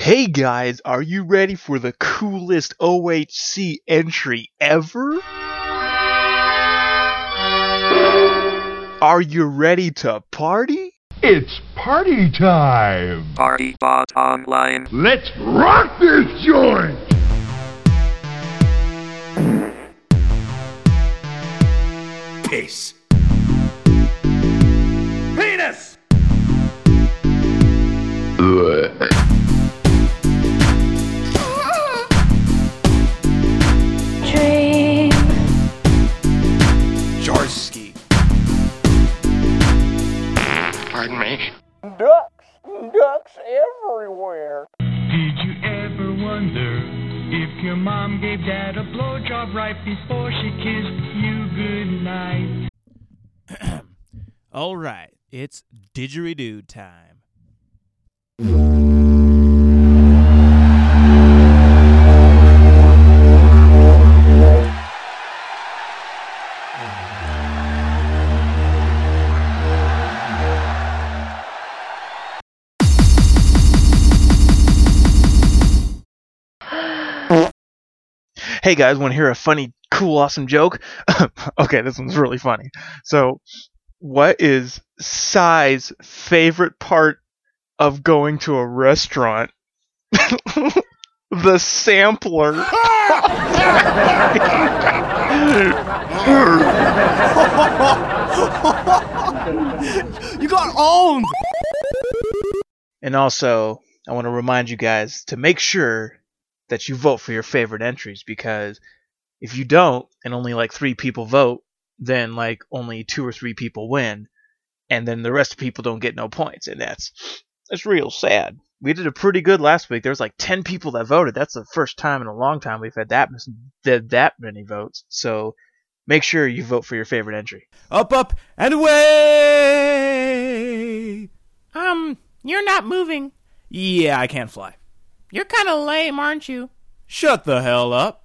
Hey guys, are you ready for the coolest OHC entry ever? Are you ready to party? It's party time! Party Bot Online. Let's rock this joint! Peace. Penis! Dream. Jarsky. Pardon me? Ducks everywhere. Did you ever wonder if your mom gave dad a blowjob right before she kissed you goodnight? All right, it's didgeridoo time. Hey guys, want to hear a funny, cool, awesome joke? Okay, this one's really funny. So, what is Sai's favorite part of going to a restaurant? The sampler. You got owned! And also, I want to remind you guys to make sure that you vote for your favorite entries, because if you don't and only like 3 people vote, then like only 2 or 3 people win, and then the rest of people don't get no points, and that's real sad. We did a pretty good last week. There was like 10 people that voted. That's the first time in a long time we've had that many votes. So make sure you vote for your favorite entry. Up, and away! You're not moving. Yeah, I can't fly. You're kind of lame, aren't you? Shut the hell up.